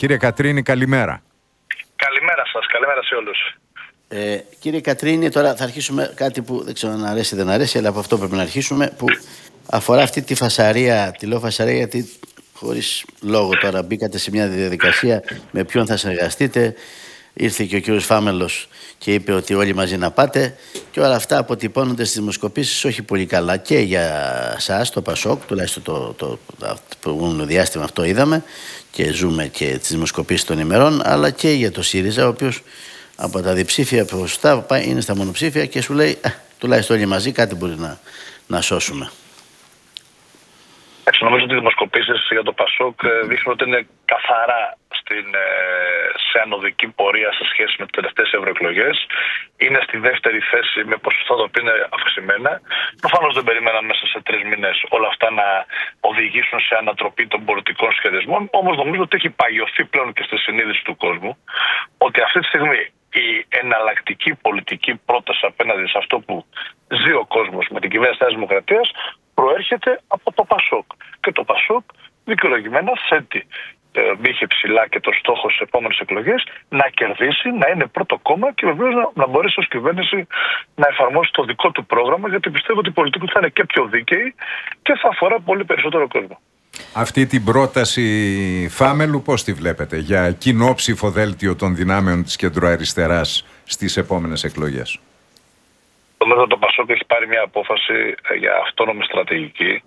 Κύριε Κατρίνη, καλημέρα. Καλημέρα σας, καλημέρα σε όλους. Κύριε Κατρίνη, τώρα θα αρχίσουμε κάτι που δεν ξέρω αν αρέσει ή δεν αρέσει, αλλά από αυτό πρέπει να αρχίσουμε, που αφορά αυτή τη φασαρία, τη λέω φασαρία γιατί χωρίς λόγο τώρα μπήκατε σε μια διαδικασία με ποιον θα συνεργαστείτε. Ήρθε και ο κύριος Φάμελος και είπε ότι όλοι μαζί να πάτε, και όλα αυτά αποτυπώνονται στις δημοσκοπήσεις όχι πολύ καλά και για σας, το Πασόκ, τουλάχιστον το προηγούμενο διάστημα αυτό είδαμε και ζούμε και τις δημοσκοπήσεις των ημερών, αλλά και για το ΣΥΡΙΖΑ, ο οποίος από τα διψήφια ποσοστά είναι στα μονοψήφια και σου λέει τουλάχιστον όλοι μαζί κάτι μπορεί να σώσουμε. Νομίζω ότι οι δημοσκοπήσεις για το Πασόκ δείχνουν ότι είναι καθαρά σε ανωδική πορεία σε σχέση με τις τελευταίες ευρωεκλογές. Είναι στη δεύτερη θέση με ποσοστά τα οποία είναι αυξημένα. Προφανώς δεν περιμέναν μέσα σε 3 μήνες όλα αυτά να οδηγήσουν σε ανατροπή των πολιτικών σχεδιασμών. Όμως νομίζω ότι έχει παγιωθεί πλέον και στη συνείδηση του κόσμου ότι αυτή τη στιγμή η εναλλακτική πολιτική πρόταση απέναντι σε αυτό που ζει ο κόσμος με την κυβέρνηση της Δημοκρατίας προέρχεται από το Πασόκ. Και το Πασόκ δικαιολογημένα μπήκε ψηλά και το στόχο στις επόμενες εκλογές να κερδίσει, να είναι πρώτο κόμμα και βεβαίως να μπορέσει ως κυβέρνηση να εφαρμόσει το δικό του πρόγραμμα, γιατί πιστεύω ότι η πολιτική θα είναι και πιο δίκαιη και θα αφορά πολύ περισσότερο κόσμο. Αυτή την πρόταση Φάμελου πώς τη βλέπετε για κοινό ψηφοδέλτιο των δυνάμεων της κεντροαριστεράς στις επόμενες εκλογές? Νομίζω ότι το Πασόκ έχει πάρει μια απόφαση για αυτόνομη στρατηγική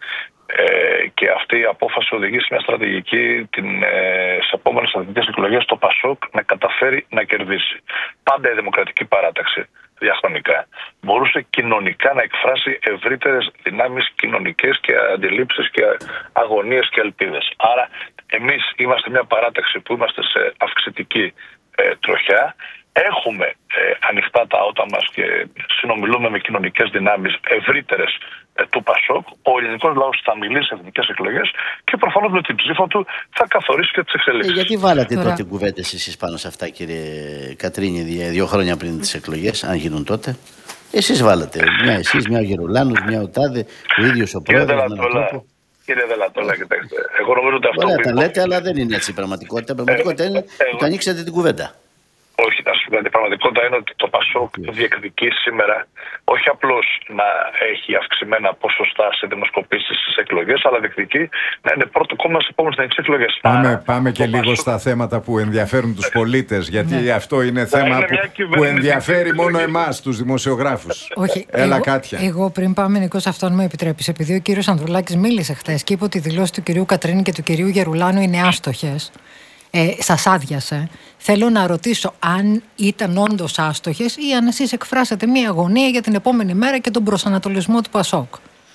και αυτή η απόφαση οδηγεί σε μια στρατηγική στις επόμενες στρατηγικές εκλογές το Πασόκ να καταφέρει να κερδίσει. Πάντα η Δημοκρατική Παράταξη διαχρονικά μπορούσε κοινωνικά να εκφράσει ευρύτερες δυνάμεις κοινωνικές και αντιλήψεις και αγωνίες και ελπίδες. Άρα εμείς είμαστε μια παράταξη που είμαστε σε αυξητική τροχιά. Έχουμε ανοιχτά τα ότα μας και συνομιλούμε με κοινωνικές δυνάμεις ευρύτερες του Πασόκ. Ο ελληνικός λαός θα μιλήσει σε εθνικές εκλογές και προφανώς με την ψήφα του θα καθορίσει και τις εξελίξεις. Γιατί βάλατε τότε κουβέντες εσείς πάνω σε αυτά, κύριε Κατρίνη, 2 χρόνια πριν τις εκλογές, αν γίνουν τότε? Εσείς βάλατε. Μια εσείς, μια ο Γερουλάνος, μια ο Τάδε, ο ίδιος ο πρόεδρος με έναν τρόπο. Κύριε Δελατόλα, κοιτάξτε. Εγώ νομίζω ότι αυτό. Ωραία, τα λέτε, αλλά δεν είναι έτσι η πραγματικότητα. Η πραγματικότητα είναι ότι ανοίξατε την κουβέντα. Όχι, να σου πω, η πραγματικότητα είναι ότι το Πασόκ διεκδικεί σήμερα όχι απλώς να έχει αυξημένα ποσοστά σε δημοσκοπήσεις στις εκλογές, αλλά διεκδικεί να είναι πρώτο κόμμα στις επόμενες εκλογές. Πάμε και λίγο στα θέματα που ενδιαφέρουν τους πολίτες, γιατί αυτό είναι θέμα που ενδιαφέρει μόνο εμάς, τους δημοσιογράφους. Όχι, Έλα, Κάτια. Εγώ πριν πάμε, Νικό, σε αυτόν μου επιτρέπεις, επειδή ο κύριος Ανδρουλάκης μίλησε χθες και είπε ότι οι δηλώσεις του κυρίου Κατρίνη και του κυρίου Γερουλάνου είναι άστοχες. Σας άδειασε. Θέλω να ρωτήσω αν ήταν όντως άστοχες ή αν εσείς εκφράσατε μία αγωνία για την επόμενη μέρα και τον προσανατολισμό του Πασόκ.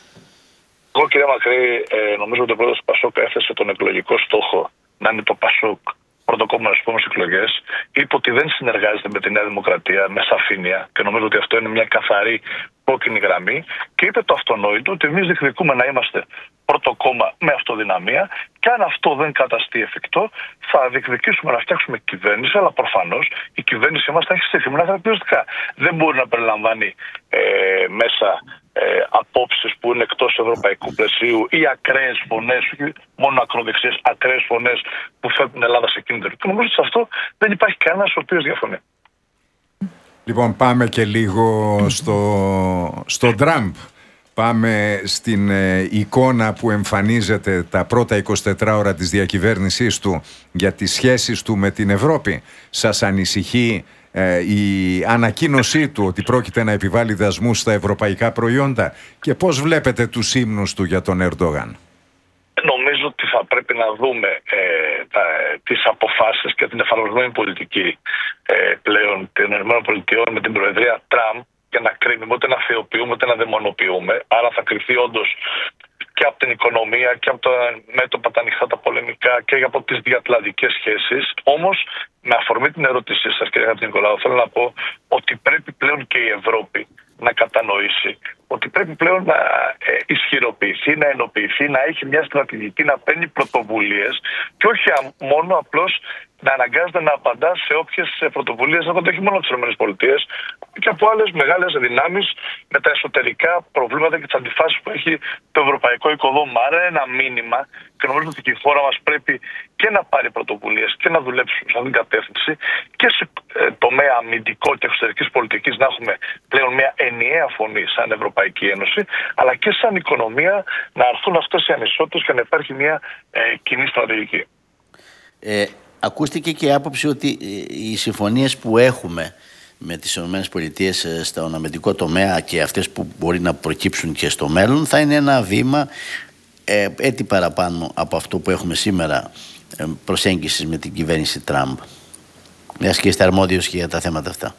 Εγώ, κύριε Μακρύ, νομίζω ότι ο πρόεδρος του Πασόκ έθεσε τον εκλογικό στόχο να είναι το Πασόκ πρώτο κόμμα στις επόμενες εκλογές. Είπε ότι δεν συνεργάζεται με τη Νέα Δημοκρατία με σαφήνεια και νομίζω ότι αυτό είναι μια καθαρή κόκκινη γραμμή. Και είπε το αυτονόητο ότι εμείς διεκδικούμε να είμαστε πρώτο κόμμα με αυτοδυναμία και αν αυτό δεν καταστεί εφικτό, θα διεκδικήσουμε να φτιάξουμε κυβέρνηση, αλλά προφανώς η κυβέρνησή μας θα έχει συγκεκριμένα χαρακτηριστικά. Δεν μπορεί να περιλαμβάνει μέσα απόψεις που είναι εκτός ευρωπαϊκού πλαισίου ή ακραίες φωνές, όχι μόνο ακροδεξιές, ακραίες φωνές που φέρνουν την Ελλάδα σε κίνδυνο. Και νομίζω ότι σε αυτό δεν υπάρχει κανένας ο οποίος διαφωνεί. Λοιπόν, πάμε και λίγο στο Τραμπ. Πάμε στην εικόνα που εμφανίζεται τα πρώτα 24 ώρα της διακυβέρνησής του για τις σχέσεις του με την Ευρώπη. Σας ανησυχεί η ανακοίνωσή του ότι πρόκειται να επιβάλλει δασμούς στα ευρωπαϊκά προϊόντα και πώς βλέπετε τους ύμνους του για τον Ερντογάν? Νομίζω ότι θα πρέπει να δούμε τις αποφάσεις και την εφαρμοσμένη πολιτική πλέον των ΗΠΑ με την Προεδρία Τραμπ και να κρίνουμε, ούτε να θεοποιούμε, ούτε να δαιμονοποιούμε. Άρα θα κρυφθεί όντως και από την οικονομία και από τα μέτωπα τα ανοιχτά τα πολεμικά και από τις διατλαντικές σχέσεις. Όμως, με αφορμή την ερώτησή σας, κύριε Νικολάου, θέλω να πω ότι πρέπει πλέον και η Ευρώπη να κατανοήσει ότι πρέπει πλέον να ισχυροποιηθεί, να ενοποιηθεί, να έχει μια στρατηγική, να παίρνει πρωτοβουλίες και όχι μόνο απλώς να αναγκάζεται να απαντά σε όποιες πρωτοβουλίες έρχονται όχι μόνο από τις ΗΠΑ, και από άλλες μεγάλες δυνάμεις με τα εσωτερικά προβλήματα και τις αντιφάσεις που έχει το ευρωπαϊκό οικοδόμημα. Άρα ένα μήνυμα, και νομίζω ότι και η χώρα μας πρέπει και να πάρει πρωτοβουλίες και να δουλέψουμε σε αυτήν την κατεύθυνση και σε τομέα αμυντικό και εξωτερικής πολιτικής να έχουμε πλέον μια ενιαία φωνή σαν Ευρωπαϊκή Ένωση, αλλά και σαν οικονομία να αρθούν αυτές οι ανισότητες και να υπάρχει μια κοινή στρατηγική. Ακούστηκε και η άποψη ότι οι συμφωνίες που έχουμε με τις ΗΠΑ στον αμυντικό τομέα και αυτές που μπορεί να προκύψουν και στο μέλλον θα είναι ένα βήμα έτσι παραπάνω από αυτό που έχουμε σήμερα προσέγγισης με την κυβέρνηση Τραμπ. Μιας και είστε αρμόδιος και για τα θέματα αυτά.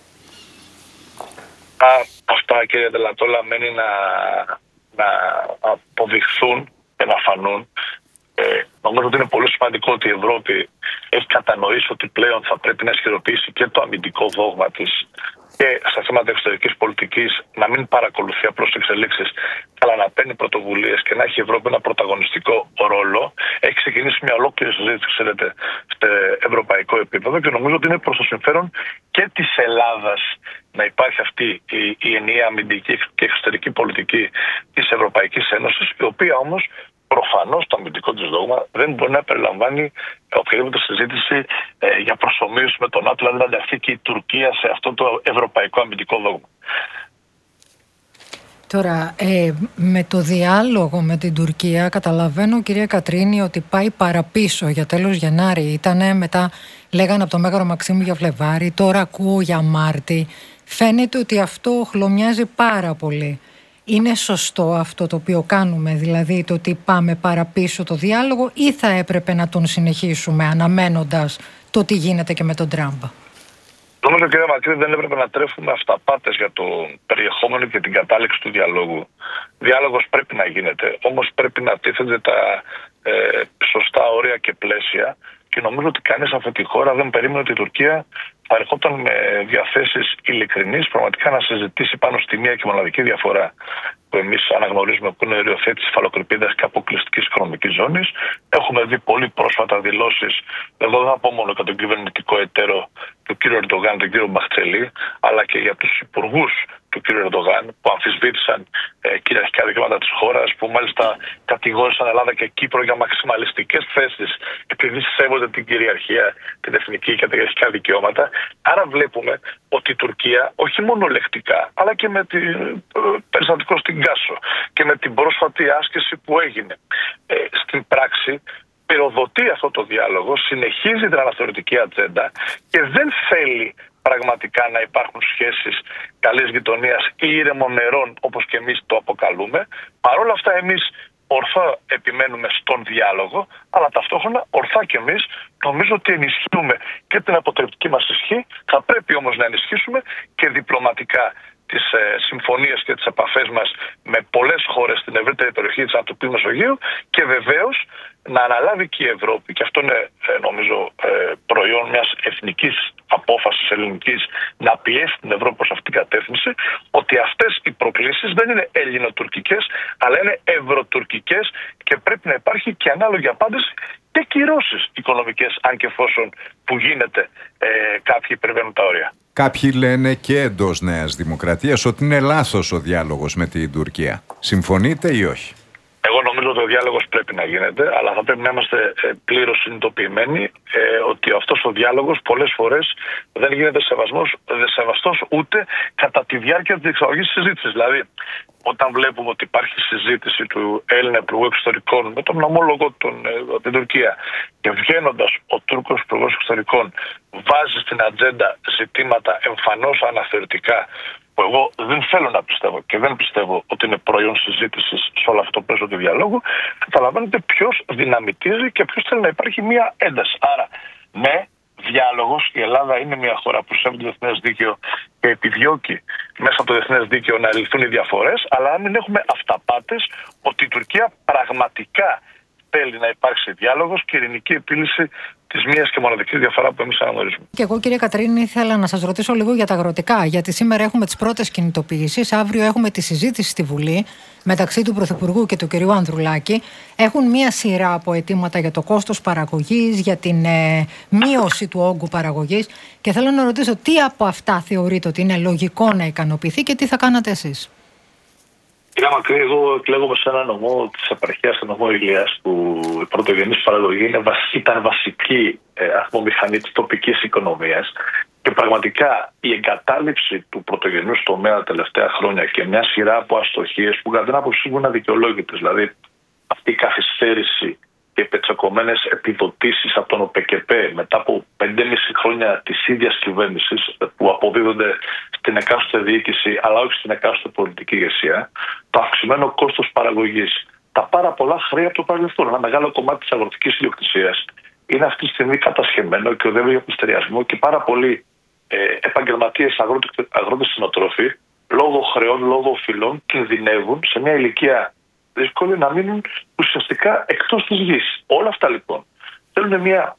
Αυτά, κύριε Ντελατόλα, μένει να αποδειχθούν και να φανούν. Νομίζω ότι είναι πολύ σημαντικό ότι η Ευρώπη έχει κατανοήσει ότι πλέον θα πρέπει να ισχυροποιήσει και το αμυντικό δόγμα της και στα θέματα εξωτερικής πολιτικής, να μην παρακολουθεί απλώς τις εξελίξεις, αλλά να παίρνει πρωτοβουλίες και να έχει η Ευρώπη ένα πρωταγωνιστικό ρόλο. Έχει ξεκινήσει μια ολόκληρη συζήτηση, ξέρετε, σε ευρωπαϊκό επίπεδο και νομίζω ότι είναι προς το συμφέρον και της Ελλάδας να υπάρχει αυτή η ενιαία αμυντική και εξωτερική πολιτική της Ευρωπαϊκής Ένωσης, η οποία όμως προφανώς το αμυντικό της δόγμα δεν μπορεί να περιλαμβάνει οποιαδήποτε συζήτηση για προσομοίωση με τον ΝΑΤΟ, δηλαδή να ενταχθεί και η Τουρκία σε αυτό το ευρωπαϊκό αμυντικό δόγμα. Τώρα, με το διάλογο με την Τουρκία καταλαβαίνω, κυρία Κατρίνη, ότι πάει παραπίσω. Για τέλος Γενάρη ήτανε, μετά λέγανε από το Μέγαρο Μαξίμου για Φλεβάρι, τώρα ακούω για Μάρτι. Φαίνεται ότι αυτό χλωμιάζει πάρα πολύ. Είναι σωστό αυτό το οποίο κάνουμε, δηλαδή το ότι πάμε παραπίσω το διάλογο, ή θα έπρεπε να τον συνεχίσουμε αναμένοντας το τι γίνεται και με τον Τραμπ? Νομίζω, κύριε Μακρύ, δεν έπρεπε να τρέφουμε αυταπάτες για το περιεχόμενο και την κατάληξη του διαλόγου. Διάλογος πρέπει να γίνεται, όμως πρέπει να τίθενται τα σωστά όρια και πλαίσια και νομίζω ότι κανείς αυτή τη χώρα δεν περίμενε ότι η Τουρκία θα ερχόταν με διαθέσεις ειλικρινείς πραγματικά να συζητήσει πάνω στη μία και μοναδική διαφορά που εμείς αναγνωρίζουμε, που είναι η οριοθέτηση υφαλοκρηπίδας και αποκλειστικής οικονομικής ζώνης. Έχουμε δει πολύ πρόσφατα δηλώσεις, εδώ δεν θα πω μόνο για τον κυβερνητικό εταίρο του κ. Ερντογάν, τον κ. Μπαχτσελή, αλλά και για τους υπουργούς του κ. Ερντογάν που αμφισβήτησαν κυριαρχικά δικαιώματα της χώρας, που μάλιστα κατηγόρησαν Ελλάδα και Κύπρο για μαξιμαλιστικές θέσεις επειδή σέβονται την κυριαρχία, την εθνική και τα κυριαρχικά δικαιώματα. Άρα βλέπουμε ότι η Τουρκία όχι μόνο λεκτικά, αλλά και με την περιστατικό στην Κάσο και με την πρόσφατη άσκηση που έγινε στην πράξη, πυροδοτεί αυτό το διάλογο, συνεχίζει την αναθεωρητική ατζέντα και δεν θέλει πραγματικά να υπάρχουν σχέσεις καλής γειτονίας ή ήρεμων νερών, όπως και εμείς το αποκαλούμε. Παρ' όλα αυτά εμείς ορθά επιμένουμε στον διάλογο, αλλά ταυτόχρονα ορθά και εμείς νομίζω ότι ενισχύουμε και την αποτρεπτική μας ισχύ. Θα πρέπει όμως να ενισχύσουμε και διπλωματικά τις συμφωνίες και τις επαφές μας με πολλές χώρες στην ευρύτερη περιοχή της Ανατολικής Μεσογείου και βεβαίως να αναλάβει και η Ευρώπη, και αυτό είναι νομίζω προϊόν μιας εθνικής απόφασης ελληνικής, να πιέσει την Ευρώπη προς αυτήν την κατεύθυνση, ότι αυτές οι προκλήσεις δεν είναι ελληνοτουρκικές, αλλά είναι ευρωτουρκικές και πρέπει να υπάρχει και ανάλογη απάντηση και κυρώσεις οικονομικές, αν και εφόσον που γίνεται κάποιοι υπερβαίνουν τα όρια. Κάποιοι λένε και εντός Νέας Δημοκρατίας ότι είναι λάθος ο διάλογος με την Τουρκία. Συμφωνείτε ή όχι? Εγώ νομίζω ότι ο διάλογος πρέπει να γίνεται, αλλά θα πρέπει να είμαστε πλήρως συνειδητοποιημένοι ότι αυτός ο διάλογος πολλές φορές δεν γίνεται σεβαστός ούτε κατά τη διάρκεια της διεξαγωγής της συζήτησης. Δηλαδή, όταν βλέπουμε ότι υπάρχει συζήτηση του Έλληνα Υπουργού Εξωτερικών με τον ομόλογο την Τουρκία και βγαίνοντας ο Τούρκος Υπουργός Εξωτερικών βάζει στην ατζέντα ζητήματα εμφανώς αναθεωρητικά, που εγώ δεν θέλω να πιστεύω και δεν πιστεύω ότι είναι προϊόν συζήτησης σε όλο αυτό το πλαίσιο του διαλόγου, καταλαβαίνετε ποιος δυναμητίζει και ποιος θέλει να υπάρχει μια ένταση. Άρα, ναι, διάλογος. Η Ελλάδα είναι μια χώρα που σέβεται το διεθνές δίκαιο και επιδιώκει μέσα από το διεθνές δίκαιο να λυθούν οι διαφορές, αλλά αν μην έχουμε αυταπάτες ότι η Τουρκία πραγματικά θέλει να υπάρξει διάλογος και ειρηνική επίλυση της μίας και μοναδικής διαφορά που εμείς αναγνωρίζουμε. Και εγώ, κύριε Κατρίνη, ήθελα να σας ρωτήσω λίγο για τα αγροτικά. Γιατί σήμερα έχουμε τις πρώτες κινητοποιήσεις. Αύριο έχουμε τη συζήτηση στη Βουλή μεταξύ του Πρωθυπουργού και του κυρίου Ανδρουλάκη. Έχουν μία σειρά από αιτήματα για το κόστος παραγωγής, για την μείωση του όγκου παραγωγής. Και θέλω να ρωτήσω τι από αυτά θεωρείτε ότι είναι λογικό να ικανοποιηθεί και τι θα κάνατε εσείς. Κύριε Μακρύ, εγώ εκλέγομαι σε ένα νομό της επαρχίας, τον νομό Ηλίας, που η πρωτογενής παραγωγή ήταν βασική ατμομηχανή της τοπικής οικονομίας. Και πραγματικά η εγκατάλειψη του πρωτογενούς τομέα τα τελευταία χρόνια και μια σειρά από αστοχίες που κατά την άποψή μου είναι αδικαιολόγητες, δηλαδή αυτή η καθυστέρηση και πετσακωμένες επιδοτήσεις από τον ΟΠΕΚΕΠΕ μετά από 5,5 χρόνια της ίδιας κυβέρνησης που αποδίδονται στην εκάστοτε διοίκηση αλλά όχι στην εκάστοτε πολιτική ηγεσία, το αυξημένο κόστος παραγωγής, τα πάρα πολλά χρέη από το παρελθόν, ένα μεγάλο κομμάτι της αγροτικής ιδιοκτησίας είναι αυτή τη στιγμή κατασχεμένο και οδεύει για πληστηριασμό και πάρα πολλοί επαγγελματίες αγρότες κτηνοτρόφοι λόγω χρεών, λόγω οφειλών κινδυνεύουν σε μια ηλικία δύσκολη να μείνουν ουσιαστικά εκτός της γης. Όλα αυτά λοιπόν θέλουν μια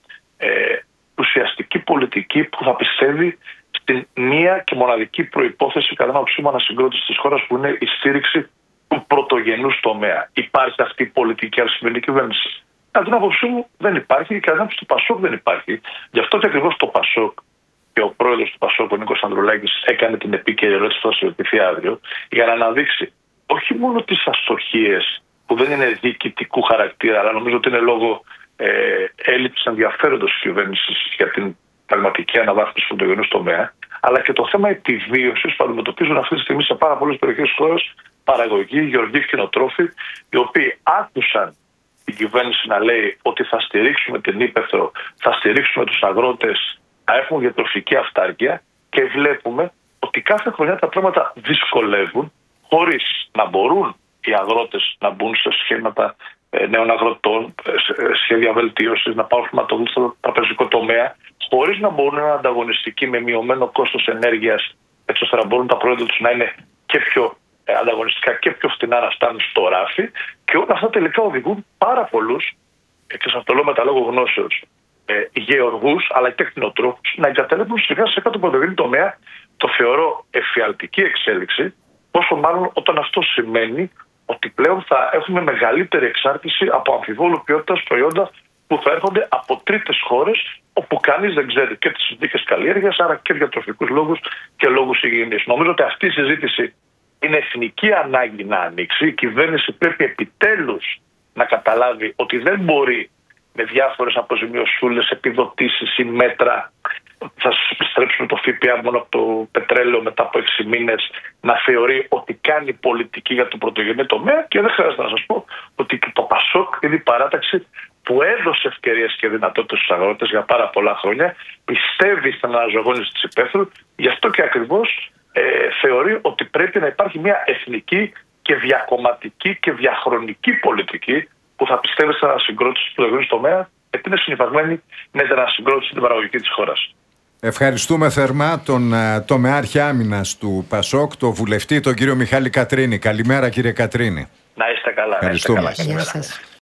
ουσιαστική πολιτική που θα πιστεύει στην μία και μοναδική προϋπόθεση κατά την άποψή μου ανασυγκρότησης της χώρας που είναι η στήριξη του πρωτογενούς τομέα. Υπάρχει αυτή η πολιτική από τη σημερινή κυβέρνηση? Κατά την άποψή μου δεν υπάρχει και κατά την άποψη του ΠΑΣΟΚ δεν υπάρχει. Γι' αυτό και ακριβώς το ΠΑΣΟΚ και ο πρόεδρος του ΠΑΣΟΚ, ο Νίκος Ανδρουλάκης, έκανε την επίκαιρη ερώτηση που θα συζητηθεί αύριο για να αναδείξει όχι μόνο τις αστοχίες που δεν είναι διοικητικού χαρακτήρα, αλλά νομίζω ότι είναι λόγω έλλειψης ενδιαφέροντος της κυβέρνησης για την πραγματική αναβάθμιση του πρωτογενούς τομέα, αλλά και το θέμα επιβίωσης που αντιμετωπίζουν αυτή τη στιγμή σε πάρα πολλές περιοχές της χώρας παραγωγή, γεωργοί, κτηνοτρόφοι, οι οποίοι άκουσαν την κυβέρνηση να λέει ότι θα στηρίξουμε την ύπαιθρο, θα στηρίξουμε τους αγρότες, θα έχουμε διατροφική αυτάρκεια και βλέπουμε ότι κάθε χρονιά τα πράγματα δυσκολεύουν χωρίς να μπορούν οι αγρότες να μπουν σε σχήματα νέων αγροτών, σχέδια βελτίωσης, να πάρουν χρηματοδότηση στο τραπεζικό τομέα, χωρίς να μπορούν να είναι ανταγωνιστικοί με μειωμένο κόστος ενέργειας, έτσι ώστε να μπορούν τα προϊόντα τους να είναι και πιο ανταγωνιστικά και πιο φθηνά να φτάνουν στο ράφι. Και όλα αυτά τελικά οδηγούν πάρα πολλούς, και σας το λέω με τα λόγω γνώσεως, γεωργούς αλλά και κτηνοτρόφους να εγκαταλείπουν σιγά σιγά τον πρωτογενή τομέα. Το θεωρώ εφιαλτική εξέλιξη, πόσο μάλλον όταν αυτό σημαίνει ότι πλέον θα έχουμε μεγαλύτερη εξάρτηση από αμφιβόλου ποιότητας προϊόντα που θα έρχονται από τρίτες χώρες, όπου κανείς δεν ξέρει και τις συνθήκες καλλιέργειας, άρα και διατροφικούς λόγους και λόγους υγιεινής. Νομίζω ότι αυτή η συζήτηση είναι εθνική ανάγκη να ανοίξει. Η κυβέρνηση πρέπει επιτέλους να καταλάβει ότι δεν μπορεί με διάφορες αποζημιωσούλες, επιδοτήσεις ή μέτρα, θα σας επιστρέψουμε το ΦΠΑ μόνο από το πετρέλαιο μετά από 6 μήνες, να θεωρεί ότι κάνει πολιτική για το πρωτογενή τομέα. Και δεν χρειάζεται να σας πω ότι και το ΠΑΣΟΚ είναι η παράταξη που έδωσε ευκαιρίες και δυνατότητες στους αγρότες για πάρα πολλά χρόνια, πιστεύει στην αναζωογόνηση της υπαίθρου, γι' αυτό και ακριβώς θεωρεί ότι πρέπει να υπάρχει μια εθνική και διακομματική και διαχρονική πολιτική που θα πιστεύει στην ανασυγκρότηση του πρωτογενού τομέα, γιατί είναι συνυφασμένη με την ανασυγκρότηση την παραγωγική της χώρας. Ευχαριστούμε θερμά τον τομεάρχη άμυνας του ΠΑΣΟΚ, τον βουλευτή, τον κύριο Μιχάλη Κατρίνη. Καλημέρα, κύριε Κατρίνη. Να είστε καλά. Ευχαριστούμε. Να είστε καλά.